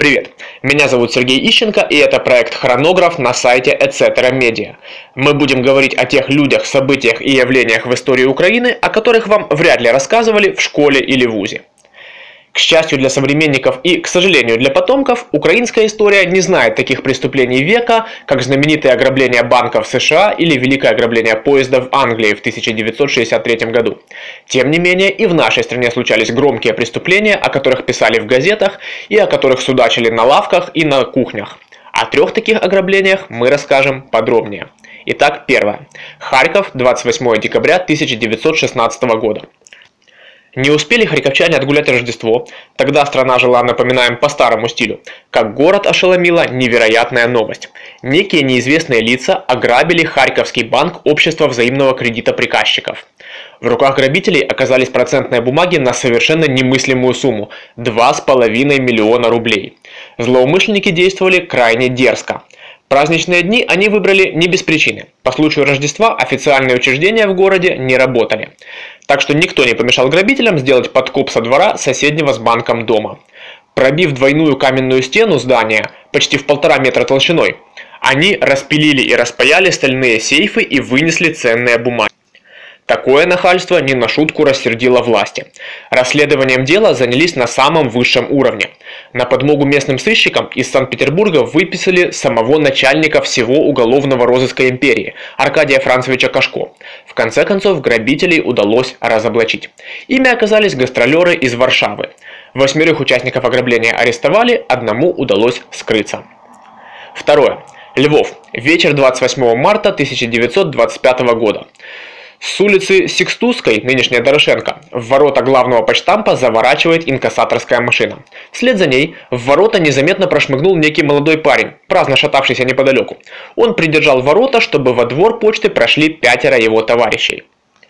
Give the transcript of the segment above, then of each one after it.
Привет, меня зовут Сергей Ищенко, и это проект «Хронограф» на сайте Etc Media. Мы будем говорить о тех людях, событиях и явлениях в истории Украины, о которых вам вряд ли рассказывали в школе или вузе. К счастью для современников и, к сожалению для потомков, украинская история не знает таких преступлений века, как знаменитые ограбления банков в США или великое ограбление поезда в Англии в 1963 году. Тем не менее, и в нашей стране случались громкие преступления, о которых писали в газетах и о которых судачили на лавках и на кухнях. О 3 таких ограблениях мы расскажем подробнее. Итак, первое. Харьков, 28 декабря 1916 года. Не успели харьковчане отгулять Рождество, тогда страна жила, напоминаем, по старому стилю, как город ошеломила невероятная новость. Некие неизвестные лица ограбили Харьковский банк Общества взаимного кредита приказчиков. В руках грабителей оказались процентные бумаги на совершенно немыслимую сумму – 2,5 миллиона рублей. Злоумышленники действовали крайне дерзко. Праздничные дни они выбрали не без причины. По случаю Рождества официальные учреждения в городе не работали. Так что никто не помешал грабителям сделать подкоп со двора соседнего с банком дома. Пробив двойную каменную стену здания, почти в 1,5 метра толщиной, они распилили и распаяли стальные сейфы и вынесли ценные бумаги. Такое нахальство не на шутку рассердило власти. Расследованием дела занялись на самом высшем уровне. На подмогу местным сыщикам из Санкт-Петербурга выписали самого начальника всего уголовного розыска империи, Аркадия Францевича Кашко. В конце концов, грабителей удалось разоблачить. Ими оказались гастролеры из Варшавы. 8 участников ограбления арестовали, одному удалось скрыться. Второе. Львов. Вечер 28 марта 1925 года. С улицы Сикстузской, нынешняя Дорошенко, в ворота главного почтампа заворачивает инкассаторская машина. Вслед за ней в ворота незаметно прошмыгнул некий молодой парень, праздно шатавшийся неподалеку. Он придержал ворота, чтобы во двор почты прошли 5 его товарищей.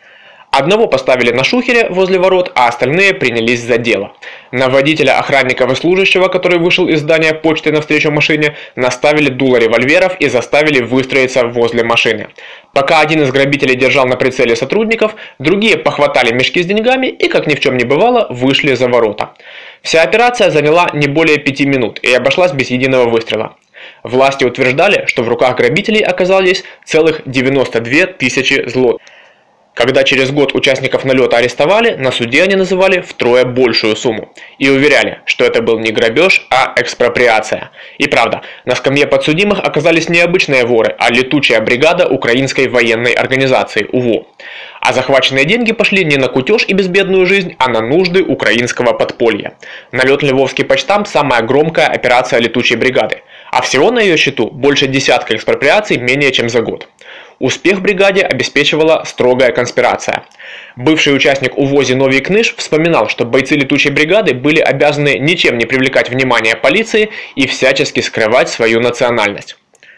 Одного поставили на шухере возле ворот, а остальные принялись за дело. На водителя, охранника и служащего, который вышел из здания почты навстречу машине, наставили дуло револьверов и заставили выстроиться возле машины. Пока один из грабителей держал на прицеле сотрудников, другие похватали мешки с деньгами и, как ни в чем не бывало, вышли за ворота. Вся операция заняла не более 5 минут и обошлась без единого выстрела. Власти утверждали, что в руках грабителей оказались целых 92 тысячи злотых. Когда через год участников налета арестовали, на суде они называли втрое большую сумму и уверяли, что это был не грабеж, а экспроприация. И правда, на скамье подсудимых оказались не обычные воры, а летучая бригада Украинской военной организации УВО. А захваченные деньги пошли не на кутеж и безбедную жизнь, а на нужды украинского подполья. Налет Львовский почтамп – самая громкая операция летучей бригады, а всего на ее счету больше десятка экспроприаций менее чем за год. Успех бригаде обеспечивала строгая конспирация. Бывший участник УВО Зиновий Кныш вспоминал, что бойцы летучей бригады были обязаны ничем не привлекать внимание полиции и всячески скрывать свою национальность.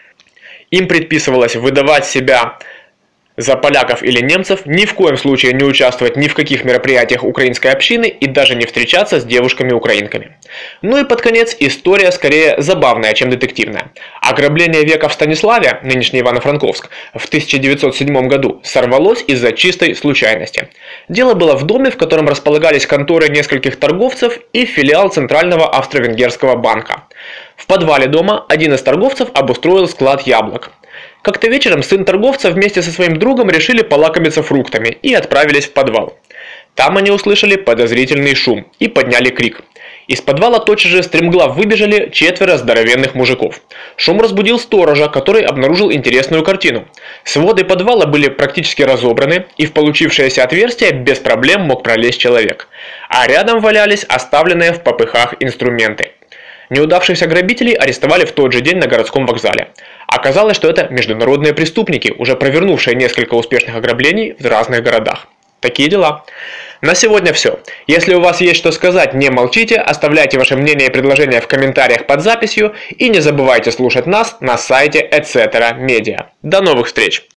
Им предписывалось выдавать себя за поляков или немцев, ни в коем случае не участвовать ни в каких мероприятиях украинской общины и даже не встречаться с девушками-украинками. Ну и под конец история скорее забавная, чем детективная. Ограбление века в Станиславе, нынешний Ивано-Франковск, в 1907 году сорвалось из-за чистой случайности. Дело было в доме, в котором располагались конторы нескольких торговцев и филиал Центрального австро-венгерского банка. В подвале дома один из торговцев обустроил склад яблок. Как-то вечером сын торговца вместе со своим другом решили полакомиться фруктами и отправились в подвал. Там они услышали подозрительный шум и подняли крик. Из подвала тотчас же стремглав выбежали 4 здоровенных мужиков. Шум разбудил сторожа, который обнаружил интересную картину. Своды подвала были практически разобраны, и в получившееся отверстие без проблем мог пролезть человек. А рядом валялись оставленные в попыхах инструменты. Неудавшихся грабителей арестовали в тот же день на городском вокзале. Оказалось, что это международные преступники, уже провернувшие несколько успешных ограблений в разных городах. Такие дела. На сегодня все. Если у вас есть что сказать, не молчите, оставляйте ваше мнение и предложения в комментариях под записью и не забывайте слушать нас на сайте Etc Media. До новых встреч!